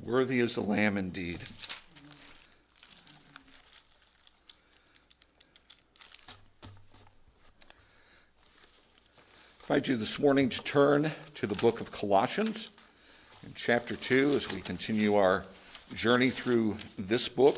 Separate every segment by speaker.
Speaker 1: Worthy is the Lamb indeed. I invite you this morning to turn to the book of Colossians in chapter 2 as we continue our journey through this book.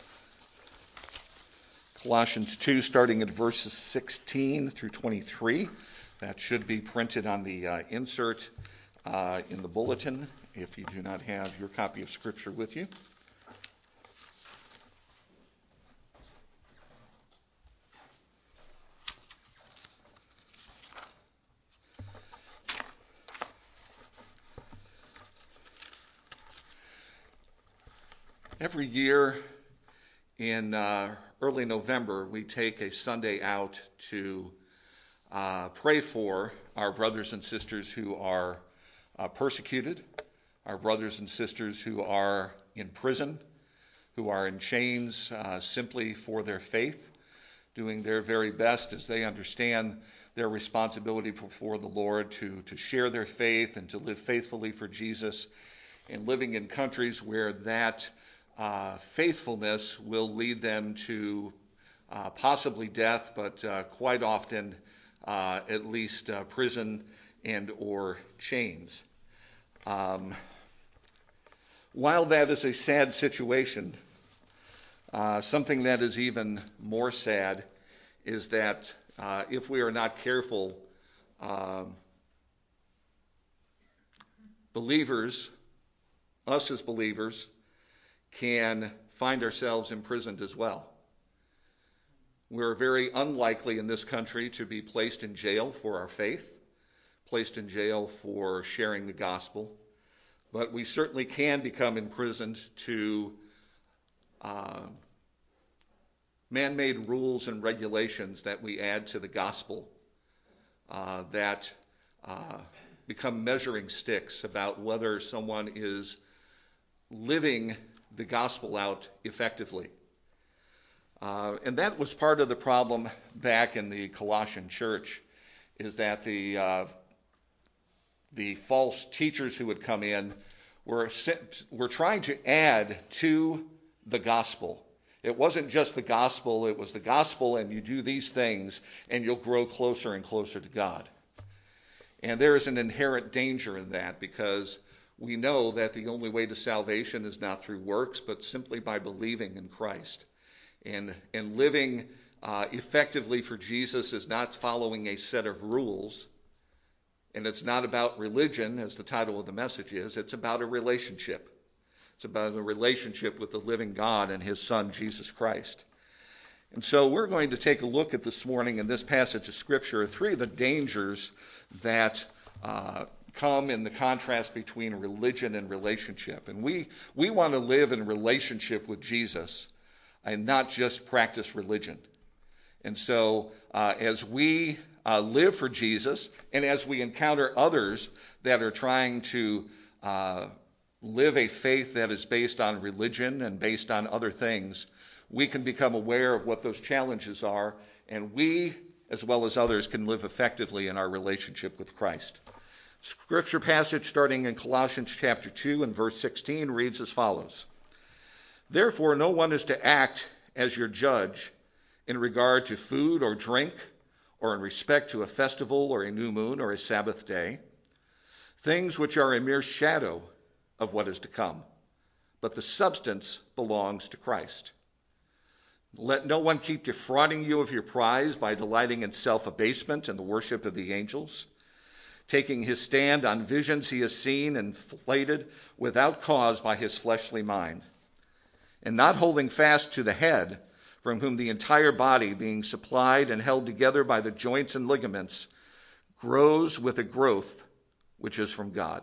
Speaker 1: Colossians 2, starting at verses 16 through 23. That should be printed on the insert in the bulletin if you do not have your copy of Scripture with you. Every year in early November, we take a Sunday out to pray for our brothers and sisters who are persecuted, our brothers and sisters who are in prison, who are in chains simply for their faith, doing their very best as they understand their responsibility before the Lord to share their faith and to live faithfully for Jesus, and living in countries where that faithfulness will lead them to possibly death, but quite often at least prison and or chains. While that is a sad situation, something that is even more sad is that if we are not careful, believers, us as believers, can find ourselves imprisoned as well. We're very unlikely in this country to be placed in jail for our faith, placed in jail for sharing the gospel, but we certainly can become imprisoned to man-made rules and regulations that we add to the gospel that become measuring sticks about whether someone is living the gospel out effectively. And that was part of the problem back in the Colossian church, is that the false teachers who would come in were trying to add to the gospel. It wasn't just the gospel, it was the gospel and you do these things and you'll grow closer and closer to God. And there is an inherent danger in that, because we know that the only way to salvation is not through works, but simply by believing in Christ. And living effectively for Jesus is not following a set of rules. And it's not about religion, as the title of the message is. It's about a relationship. It's about a relationship with the living God and His Son, Jesus Christ. And so we're going to take a look at this morning in this passage of Scripture, three of the dangers that come in the contrast between religion and relationship. And we want to live in relationship with Jesus and not just practice religion. And so as we live for Jesus, and as we encounter others that are trying to live a faith that is based on religion and based on other things, we can become aware of what those challenges are, and we, as well as others, can live effectively in our relationship with Christ. Scripture passage starting in Colossians chapter 2 and verse 16 reads as follows. Therefore, no one is to act as your judge in regard to food or drink, or in respect to a festival or a new moon or a Sabbath day, things which are a mere shadow of what is to come, but the substance belongs to Christ. Let no one keep defrauding you of your prize by delighting in self-abasement and the worship of the angels, taking his stand on visions he has seen and inflated without cause by his fleshly mind, and not holding fast to the head, from whom the entire body, being supplied and held together by the joints and ligaments, grows with a growth which is from God.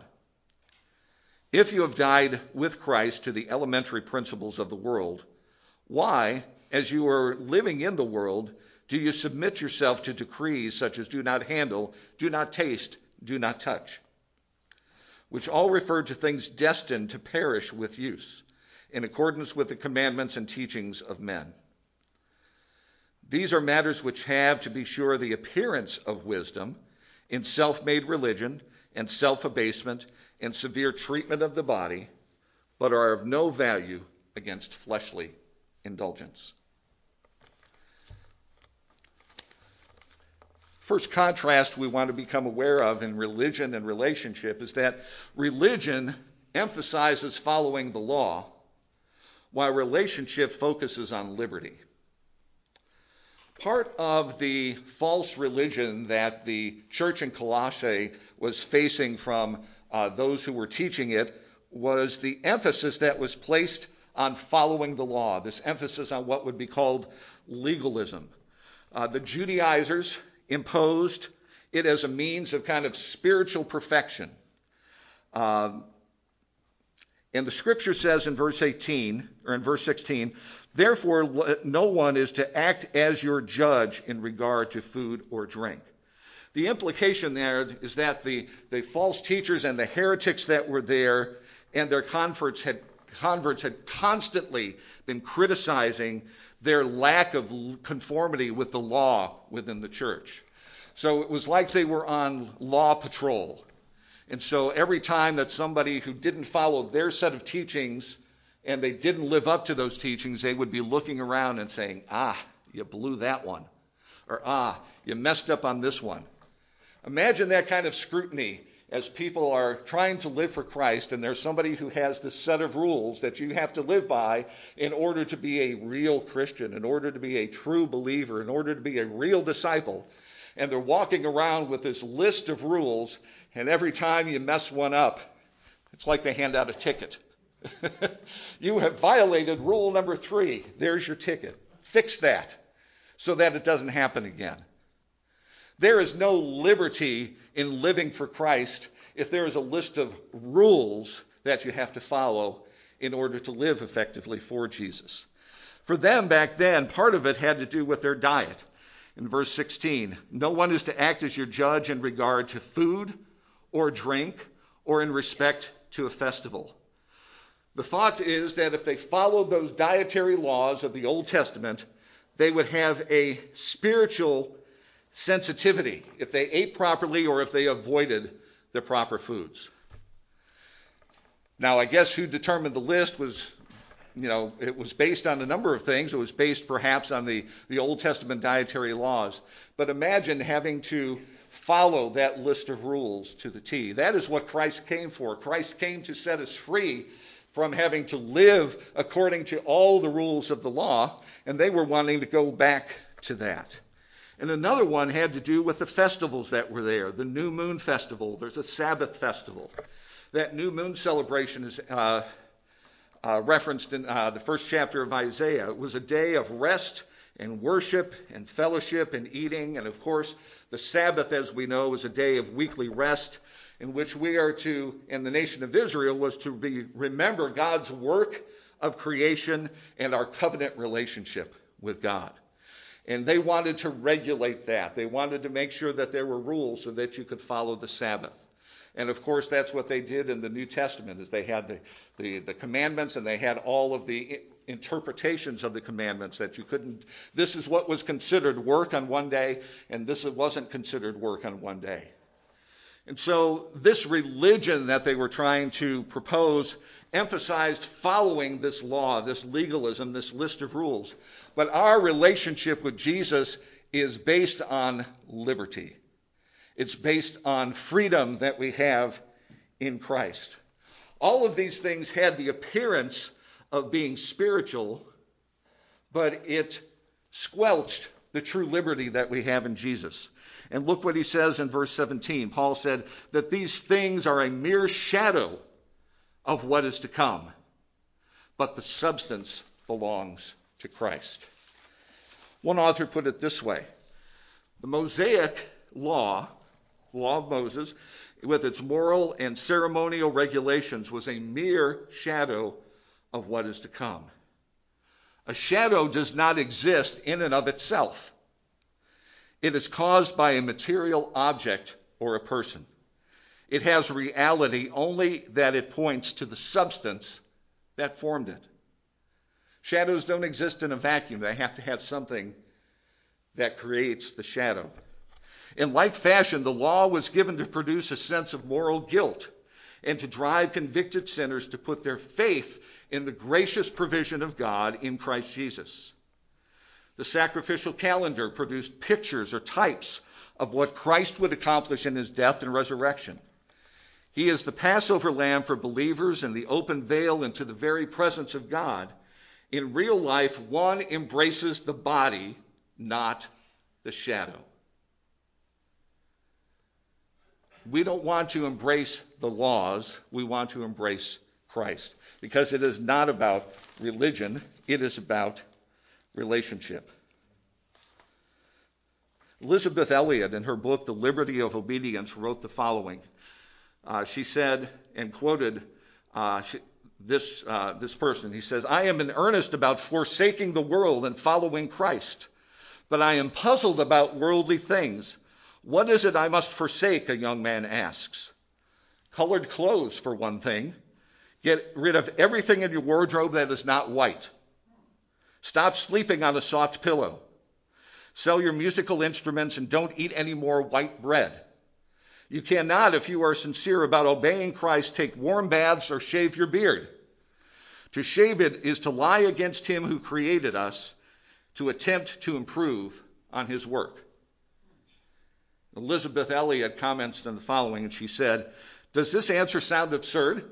Speaker 1: If you have died with Christ to the elementary principles of the world, why, as you are living in the world, do you submit yourself to decrees such as do not handle, do not taste, do not touch, which all refer to things destined to perish with use, in accordance with the commandments and teachings of men? These are matters which have, to be sure, the appearance of wisdom in self-made religion and self-abasement and severe treatment of the body, but are of no value against fleshly indulgence. First contrast we want to become aware of in religion and relationship is that religion emphasizes following the law, while relationship focuses on liberty. Part of the false religion that the church in Colossae was facing from those who were teaching it was the emphasis that was placed on following the law, this emphasis on what would be called legalism. The Judaizers imposed it as a means of kind of spiritual perfection. And the scripture says in verse 18, or in verse 16, therefore no one is to act as your judge in regard to food or drink. The implication there is that the false teachers and the heretics that were there and their converts had constantly been criticizing their lack of conformity with the law within the church. So it was like they were on law patrol. And so every time that somebody who didn't follow their set of teachings and they didn't live up to those teachings, they would be looking around and saying, you blew that one. Or, you messed up on this one. Imagine that kind of scrutiny as people are trying to live for Christ, and there's somebody who has this set of rules that you have to live by in order to be a real Christian, in order to be a true believer, in order to be a real disciple. And they're walking around with this list of rules, and every time you mess one up, it's like they hand out a ticket. You have violated rule number 3. There's your ticket. Fix that so that it doesn't happen again. There is no liberty in living for Christ if there is a list of rules that you have to follow in order to live effectively for Jesus. For them back then, part of it had to do with their diet. In verse 16, no one is to act as your judge in regard to food or drink or in respect to a festival. The thought is that if they followed those dietary laws of the Old Testament, they would have a spiritual sensitivity if they ate properly or if they avoided the proper foods. Now, I guess who determined the list was, it was based on a number of things. It was based perhaps on the Old Testament dietary laws. But imagine having to follow that list of rules to the T. That is what Christ came for. Christ came to set us free from having to live according to all the rules of the law, and they were wanting to go back to that. And another one had to do with the festivals that were there. The New Moon Festival. There's a Sabbath festival. That New Moon celebration is referenced in the first chapter of Isaiah. It was a day of rest and worship and fellowship and eating. And of course, the Sabbath, as we know, is a day of weekly rest in which we are to, and the nation of Israel was to remember God's work of creation and our covenant relationship with God. And they wanted to regulate that. They wanted to make sure that there were rules so that you could follow the Sabbath. And of course, that's what they did in the New Testament, is they had the commandments and they had all of the interpretations of the commandments that you couldn't, this is what was considered work on one day, and this wasn't considered work on one day. And so this religion that they were trying to propose emphasized following this law, this legalism, this list of rules. But our relationship with Jesus is based on liberty. It's based on freedom that we have in Christ. All of these things had the appearance of being spiritual, but it squelched the true liberty that we have in Jesus. And look what he says in verse 17. Paul said that these things are a mere shadow of what is to come, but the substance belongs to Christ. One author put it this way: the Mosaic law of Moses, with its moral and ceremonial regulations, was a mere shadow of what is to come. A shadow does not exist in and of itself. It is caused by a material object or a person. It has reality only that it points to the substance that formed it. Shadows don't exist in a vacuum. They have to have something that creates the shadow. In like fashion, the law was given to produce a sense of moral guilt and to drive convicted sinners to put their faith in the gracious provision of God in Christ Jesus. The sacrificial calendar produced pictures or types of what Christ would accomplish in his death and resurrection. He is the Passover lamb for believers and the open veil into the very presence of God. In real life, one embraces the body, not the shadow. We don't want to embrace the laws. We want to embrace Christ, because it is not about religion. It is about relationship. Elisabeth Elliot, in her book, The Liberty of Obedience, wrote the following. She said, and quoted this person. He says, "I am in earnest about forsaking the world and following Christ, but I am puzzled about worldly things. What is it I must forsake?" a young man asks. "Colored clothes, for one thing. Get rid of everything in your wardrobe that is not white. Stop sleeping on a soft pillow. Sell your musical instruments and don't eat any more white bread. You cannot, if you are sincere about obeying Christ, take warm baths or shave your beard. To shave it is to lie against him who created us, to attempt to improve on his work." Elisabeth Elliot comments on the following, and she said, "Does this answer sound absurd?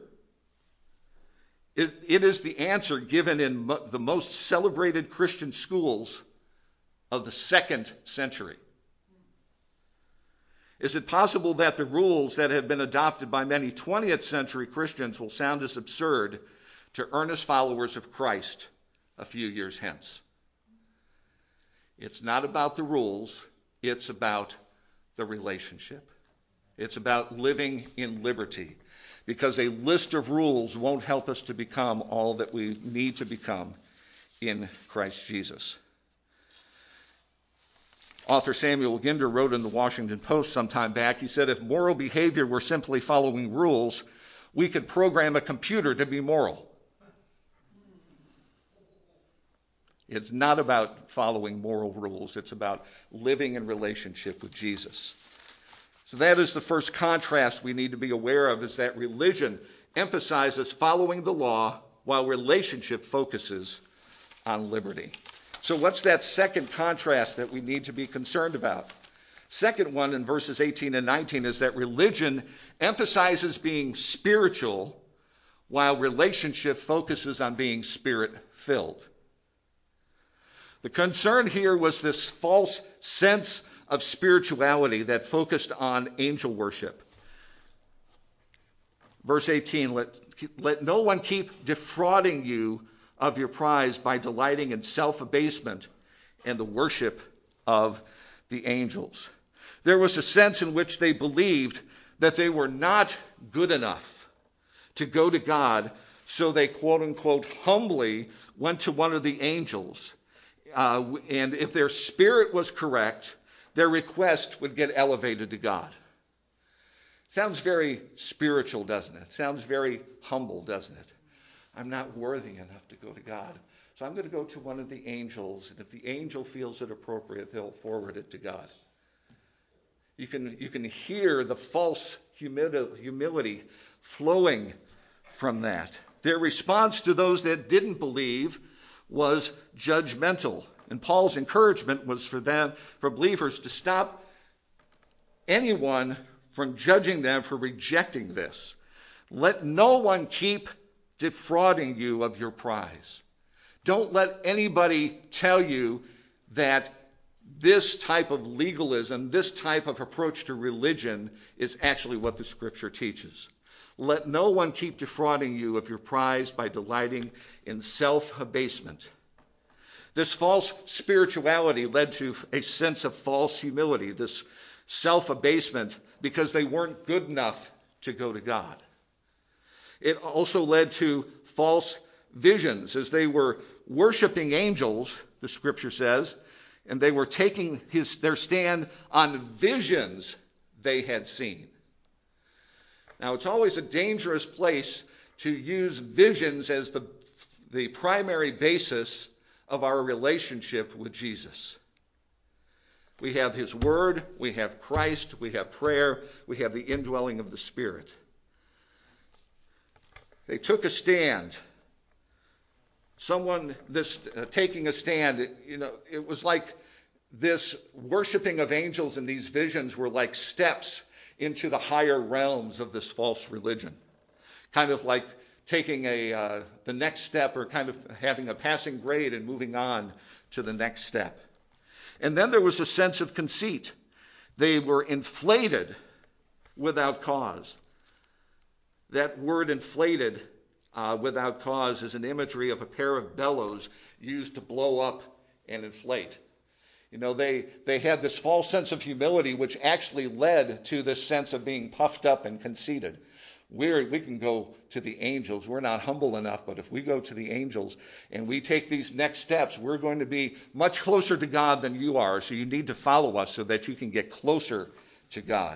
Speaker 1: It is the answer given in the most celebrated Christian schools of the 2nd century. Is it possible that the rules that have been adopted by many 20th century Christians will sound as absurd to earnest followers of Christ a few years hence?" It's not about the rules. It's about the relationship. It's about living in liberty, because a list of rules won't help us to become all that we need to become in Christ Jesus. Author Samuel Ginder wrote in the Washington Post some time back, he said, "If moral behavior were simply following rules, we could program a computer to be moral." It's not about following moral rules. It's about living in relationship with Jesus. So that is the first contrast we need to be aware of, is that religion emphasizes following the law while relationship focuses on liberty. So what's that second contrast that we need to be concerned about? Second one, in verses 18 and 19, is that religion emphasizes being spiritual while relationship focuses on being spirit-filled. The concern here was this false sense of spirituality that focused on angel worship. Verse 18, let no one keep defrauding you of your prize by delighting in self-abasement and the worship of the angels. There was a sense in which they believed that they were not good enough to go to God, so they, quote-unquote, humbly went to one of the angels. And if their spirit was correct, their request would get elevated to God. Sounds very spiritual, doesn't it? Sounds very humble, doesn't it? I'm not worthy enough to go to God, so I'm going to go to one of the angels, and if the angel feels it appropriate, they'll forward it to God. You can hear the false humility flowing from that. Their response to those that didn't believe was judgmental. And Paul's encouragement was for believers to stop anyone from judging them for rejecting this. Let no one keep defrauding you of your prize. Don't let anybody tell you that this type of legalism, this type of approach to religion is actually what the Scripture teaches. Let no one keep defrauding you of your prize by delighting in self-abasement. This false spirituality led to a sense of false humility, this self-abasement, because they weren't good enough to go to God. It also led to false visions, as they were worshiping angels, the Scripture says, and they were taking their stand on visions they had seen. Now, it's always a dangerous place to use visions as the primary basis of our relationship with Jesus. We have His Word, we have Christ, we have prayer, we have the indwelling of the Spirit. They took a stand. Taking a stand, it was like this worshiping of angels and these visions were like steps into the higher realms of this false religion. Kind of like taking the next step, or kind of having a passing grade and moving on to the next step. And then there was a sense of conceit. They were inflated without cause. That word inflated without cause is an imagery of a pair of bellows used to blow up and inflate. They had this false sense of humility, which actually led to this sense of being puffed up and conceited. We can go to the angels. We're not humble enough, but if we go to the angels and we take these next steps, we're going to be much closer to God than you are. So you need to follow us so that you can get closer to God.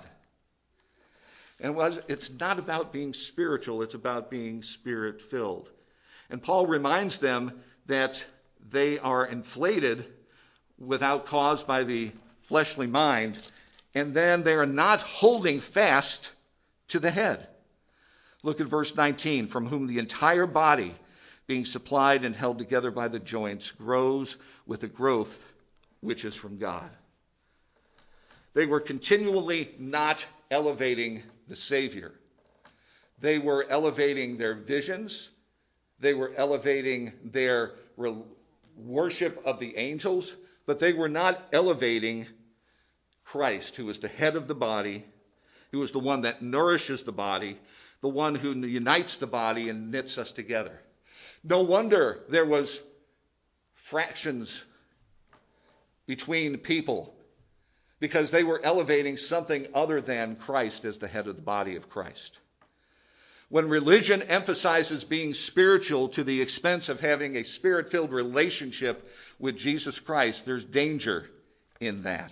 Speaker 1: And it's not about being spiritual, it's about being spirit-filled. And Paul reminds them that they are inflated without cause by the fleshly mind, and then they are not holding fast to the head. Look at verse 19, from whom the entire body, being supplied and held together by the joints, grows with a growth which is from God. They were continually not elevating the Savior. They were elevating their visions. They were elevating their worship of the angels, but they were not elevating Christ, who is the head of the body, who is the one that nourishes the body, the one who unites the body and knits us together. No wonder there was fractions between people, because they were elevating something other than Christ as the head of the body of Christ. When religion emphasizes being spiritual to the expense of having a spirit-filled relationship with Jesus Christ, there's danger in that.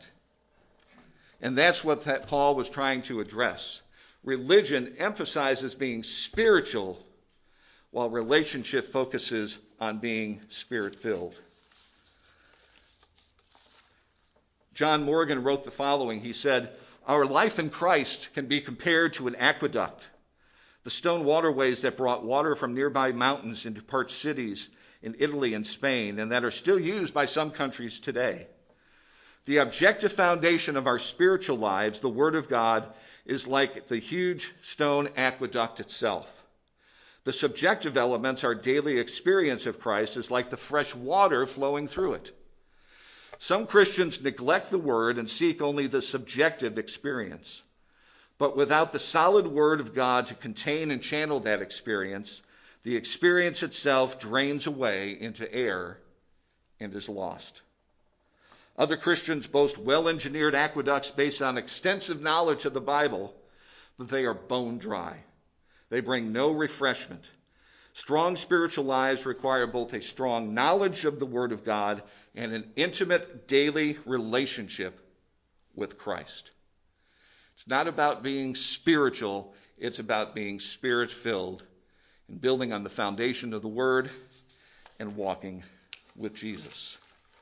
Speaker 1: And that's what Paul was trying to address. Religion emphasizes being spiritual, while relationship focuses on being spirit-filled. John Morgan wrote the following. He said, "Our life in Christ can be compared to an aqueduct, the stone waterways that brought water from nearby mountains into parched cities in Italy and Spain, and that are still used by some countries today. The objective foundation of our spiritual lives, the Word of God, is like the huge stone aqueduct itself. The subjective elements, our daily experience of Christ, is like the fresh water flowing through it. Some Christians neglect the Word and seek only the subjective experience. But without the solid Word of God to contain and channel that experience, the experience itself drains away into air and is lost. Other Christians boast well-engineered aqueducts based on extensive knowledge of the Bible, but they are bone dry. They bring no refreshment. Strong spiritual lives require both a strong knowledge of the Word of God and an intimate daily relationship with Christ." It's not about being spiritual, it's about being spirit-filled and building on the foundation of the Word and walking with Jesus.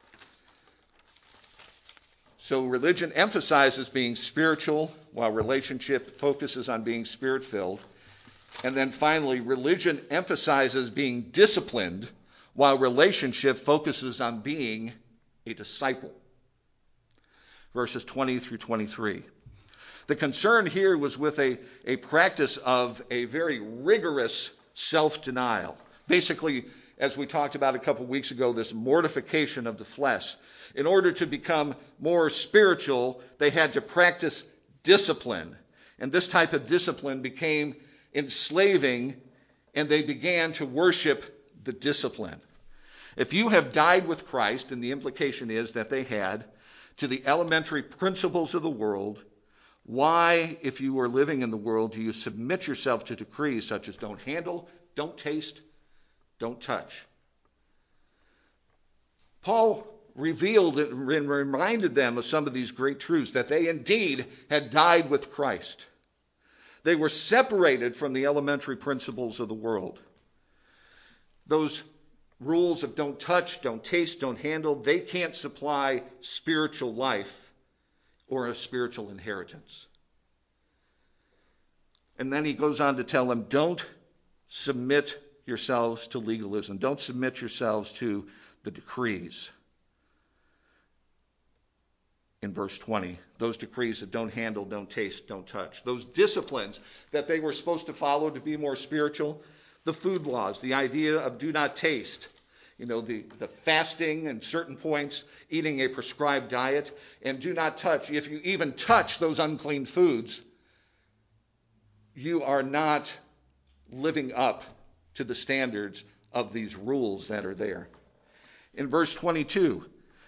Speaker 1: So religion emphasizes being spiritual, while relationship focuses on being spirit-filled. And then finally, religion emphasizes being disciplined, while relationship focuses on being a disciple. Verses 20 through 23. The concern here was with a practice of a very rigorous self-denial. Basically, as we talked about a couple weeks ago, this mortification of the flesh. In order to become more spiritual, they had to practice discipline. And this type of discipline became enslaving, and they began to worship the discipline. If you have died with Christ, and the implication is that they had, to the elementary principles of the world, why, if you are living in the world, do you submit yourself to decrees such as don't handle, don't taste, don't touch? Paul revealed and reminded them of some of these great truths, that they indeed had died with Christ. They were separated from the elementary principles of the world. Those rules of don't touch, don't taste, don't handle, they can't supply spiritual life or a spiritual inheritance. And then he goes on to tell them, don't submit yourselves to legalism. Don't submit yourselves to the decrees. In verse 20, those decrees that don't handle, don't taste, don't touch. Those disciplines that they were supposed to follow to be more spiritual. The food laws, the idea of do not taste. The fasting and certain points, eating a prescribed diet, and do not touch. If you even touch those unclean foods, you are not living up to the standards of these rules that are there. In verse 22,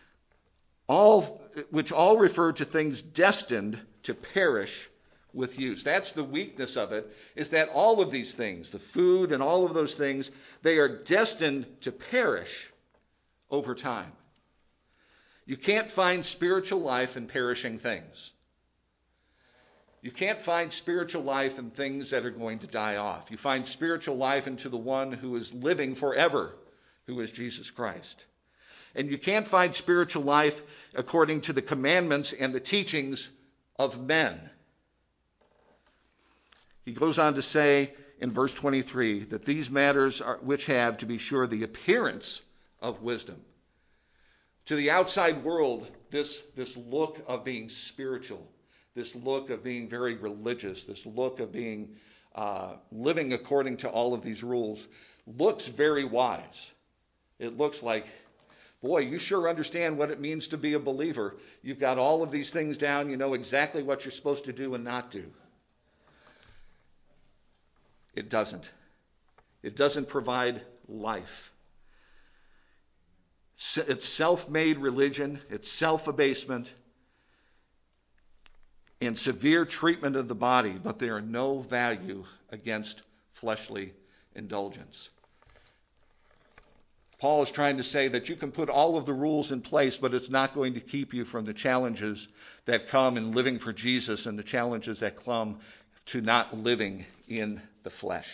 Speaker 1: which all refer to things destined to perish with use. That's the weakness of it, is that all of these things, the food and all of those things, they are destined to perish over time. You can't find spiritual life in perishing things. You can't find spiritual life in things that are going to die off. You find spiritual life into the one who is living forever, who is Jesus Christ. And you can't find spiritual life according to the commandments and the teachings of men. He goes on to say in verse 23 that these matters are which have, to be sure, the appearance of wisdom. To the outside world, this look of being spiritual, this look of being very religious, this look of being living according to all of these rules, looks very wise. It looks like, boy, you sure understand what it means to be a believer. You've got all of these things down. You know exactly what you're supposed to do and not do. It doesn't. It doesn't provide life. It's self-made religion. It's self-abasement and severe treatment of the body, but they are no value against fleshly indulgence. Paul is trying to say that you can put all of the rules in place, but it's not going to keep you from the challenges that come in living for Jesus and the challenges that come to not living in the flesh.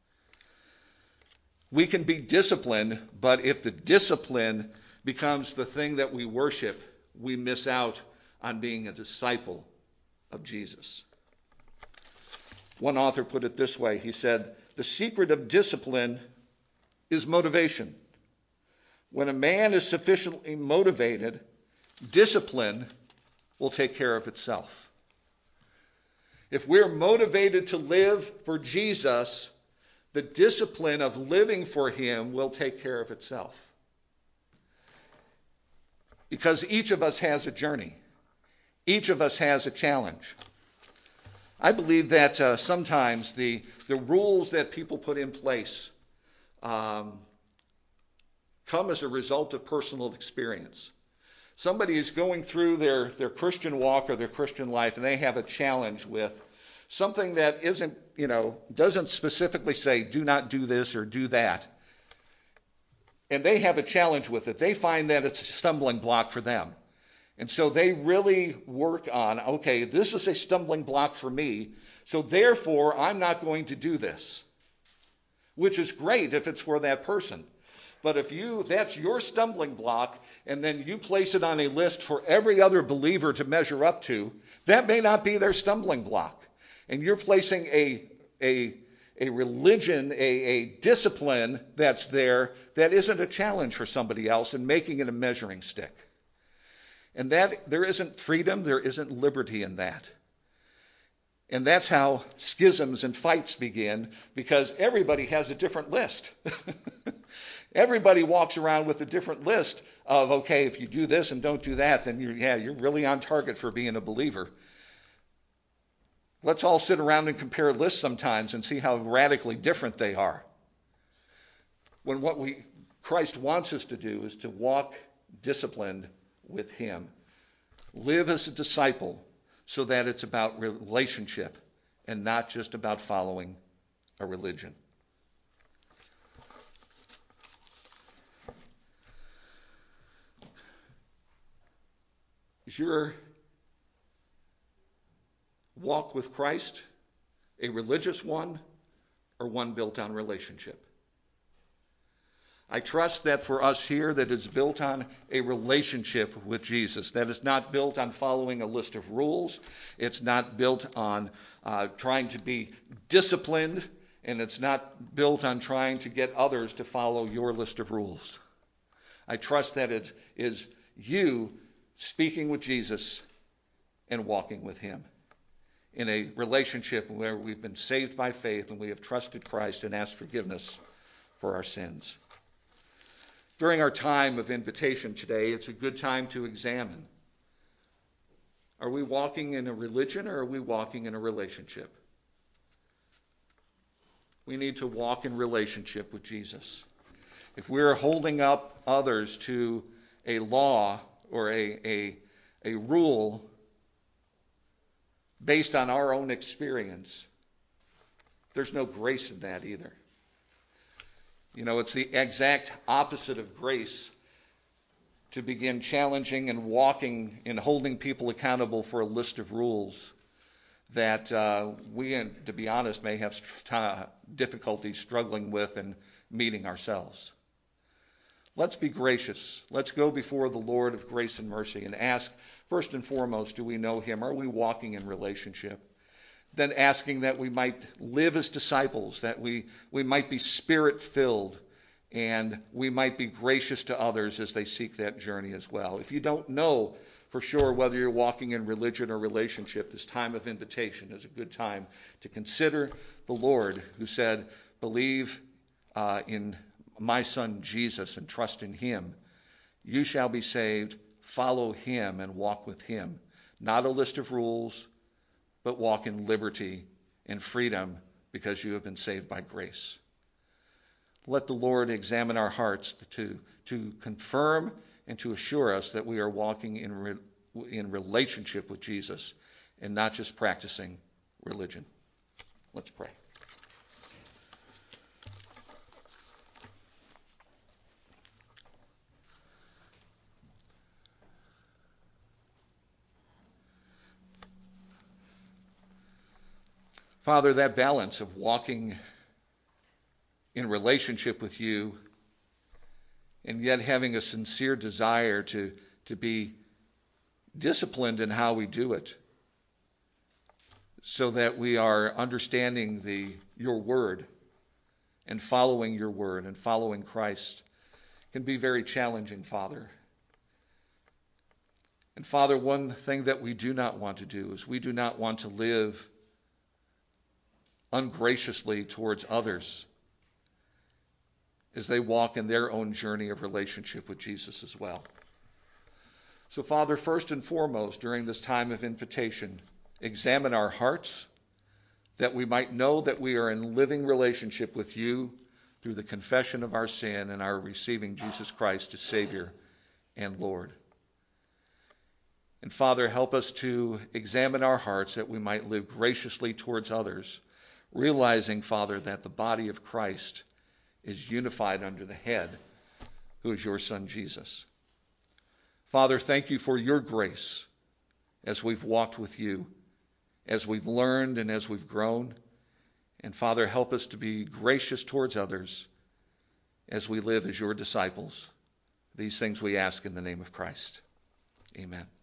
Speaker 1: We can be disciplined, but if the discipline becomes the thing that we worship, we miss out on being a disciple of Jesus. One author put it this way. He said, the secret of discipline is motivation. When a man is sufficiently motivated, discipline will take care of itself. If we're motivated to live for Jesus, the discipline of living for him will take care of itself. Because each of us has a journey. Each of us has a challenge. I believe that sometimes the rules that people put in place come as a result of personal experience. Somebody is going through their Christian walk or their Christian life, and they have a challenge with something that doesn't specifically say do not do this or do that. And they have a challenge with it. They find that it's a stumbling block for them. And so they really work on, okay, this is a stumbling block for me, so therefore I'm not going to do this. Which is great if it's for that person. But if that's your stumbling block, and then you place it on a list for every other believer to measure up to, that may not be their stumbling block. And you're placing a religion, a discipline that's there that isn't a challenge for somebody else and making it a measuring stick. And that there isn't freedom, there isn't liberty in that. And that's how schisms and fights begin, because everybody has a different list. Everybody walks around with a different list of, okay, if you do this and don't do that, then you're really on target for being a believer. Let's all sit around and compare lists sometimes and see how radically different they are. When what Christ wants us to do is to walk disciplined with him. Live as a disciple so that it's about relationship and not just about following a religion. Is your walk with Christ a religious one or one built on relationship? I trust that for us here that it's built on a relationship with Jesus. That it's not built on following a list of rules. It's not built on trying to be disciplined And it's not built on trying to get others to follow your list of rules. I trust that it is you speaking with Jesus and walking with him in a relationship where we've been saved by faith and we have trusted Christ and asked forgiveness for our sins. During our time of invitation today, it's a good time to examine. Are we walking in a religion or are we walking in a relationship? We need to walk in relationship with Jesus. If we're holding up others to a law or a rule based on our own experience, there's no grace in that either. You know, it's the exact opposite of grace to begin challenging and walking and holding people accountable for a list of rules that we, to be honest, may have difficulty struggling with and meeting ourselves. Let's be gracious. Let's go before the Lord of grace and mercy and ask, first and foremost, do we know him? Are we walking in relationship? Then asking that we might live as disciples, that we might be spirit-filled, and we might be gracious to others as they seek that journey as well. If you don't know for sure whether you're walking in religion or relationship, this time of invitation is a good time to consider the Lord who said, believe in my son Jesus and trust in him. You shall be saved. Follow him and walk with him. Not a list of rules, but walk in liberty and freedom because you have been saved by grace. Let the Lord examine our hearts to confirm and to assure us that we are walking in relationship with Jesus and not just practicing religion. Let's pray. Father, that balance of walking in relationship with you and yet having a sincere desire to be disciplined in how we do it so that we are understanding your word and following your word and following Christ can be very challenging, Father. And Father, one thing that we do not want to do is we do not want to live ungraciously towards others as they walk in their own journey of relationship with Jesus as well. So, Father, first and foremost, during this time of invitation, examine our hearts that we might know that we are in living relationship with you through the confession of our sin and our receiving Jesus Christ as Savior and Lord. And Father, help us to examine our hearts that we might live graciously towards others, realizing, Father, that the body of Christ is unified under the head, who is your Son, Jesus. Father, thank you for your grace as we've walked with you, as we've learned and as we've grown. And Father, help us to be gracious towards others as we live as your disciples. These things we ask in the name of Christ. Amen.